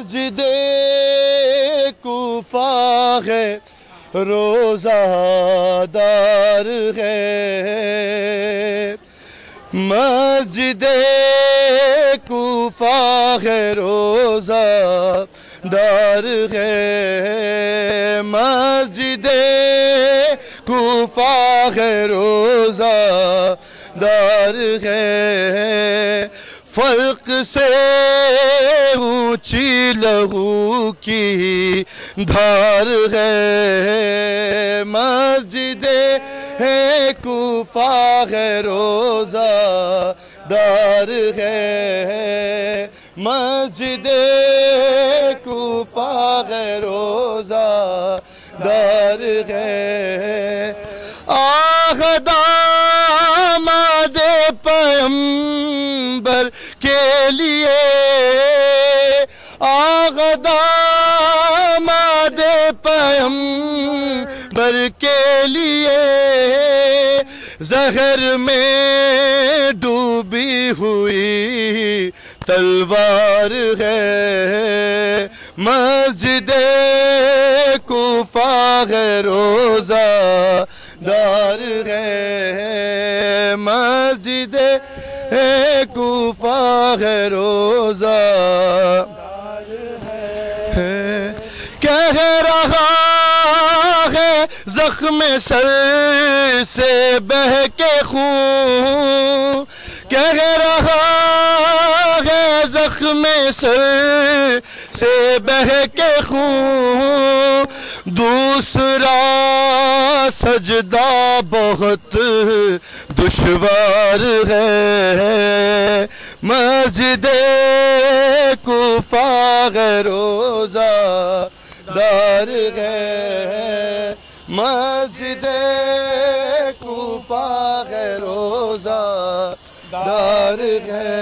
مسجد کوفہ ہے روزہ دار ہے مسجد کوفہ ہے روزہ دار ہے مسجد کوفہ ہے روزہ دار ہے فرق سے اونچی لہو کی دھار ہے مسجد کوفہ ہے روزہ دار ہے مسجد کوفہ ہے روزہ دار ہے آہ داماد پیغمبر کے لیے آہ داماد پیغمبر کے لیے زہر میں ڈوبی ہوئی تلوار ہے مسجد کوفہ ہے روزہ دار ہے مسجد کوفہ ہے روزہ دار ہے کہہ رہا ہے زخم سر سے بہہ کے خون کہہ رہا ہے زخم سر سے بہہ کے خون دوسرا سجدہ بہت دشوار ہے مسجد کوفہ ہے روزہ دار ہے مسجد کوفہ ہے روزہ دار ہے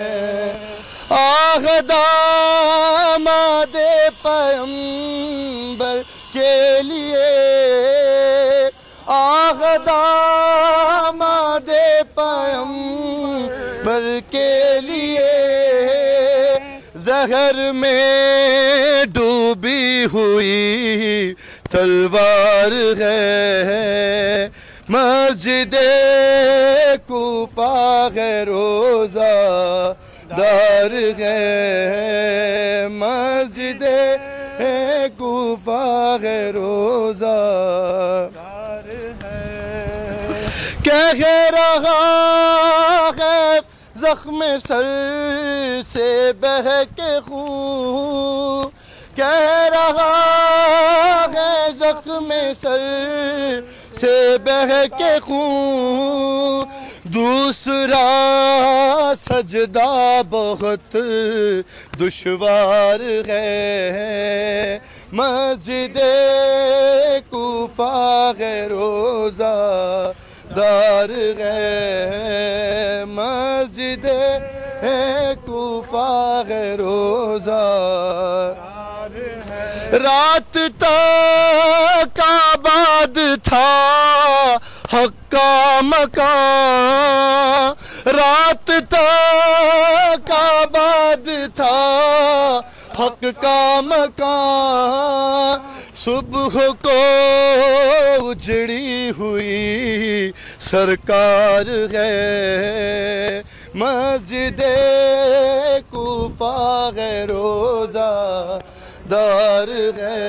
آہ داماد پیغمبر کے لیے آہ داماد پیغمبر کے لیے زہر میں ڈوبی ہوئی تلوار ہے مسجد کوفہ ہے روزہ دار ہے مسجد کوفہ ہے روزہ دار ہے کہہ رہا ہے زخم سر سے بہہ کے خون کہہ رہا ہے زخم سر سے بہہ کے خون دوسرا سجدہ بہت دشوار ہے مسجد کوفہ ہے روزہ دار ہے مسجد کوفہ ہے روزہ دار ہے رات تک آباد تھا حق کا مکان رات تک آباد تھا حق کا مکان صبح کو اجڑی ہوئی سرکار ہے مسجد کوفہ ہے روزہ دار ہے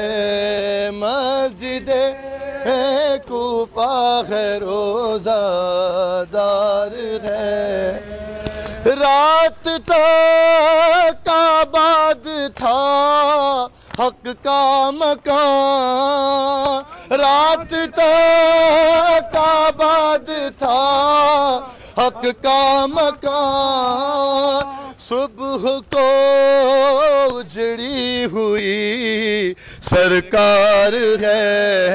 مسجد کوفہ ہے روزہ دار ہے رات تک آباد تھا حق کا مکان رات تک آباد تھا حق کا مکان صبح کو اجڑی ہوئی سرکار ہے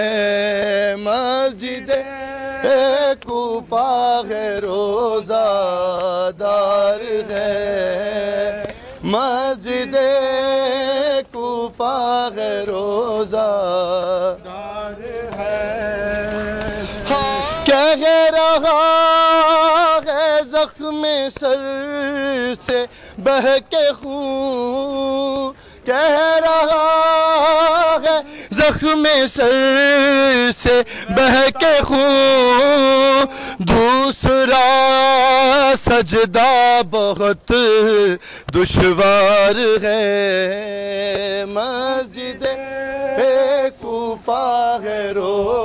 مسجد کوفہ ہے روزہ دار ہے مسجد کوفہ ہے روزہ دار ہے کہہ رہا ہے زخم سر سے بہہ کے خون زخم سر سے بہہ کے خون، دوسرا سجدہ بہت دشوار ہے، مسجد کوفہ ہے روزہ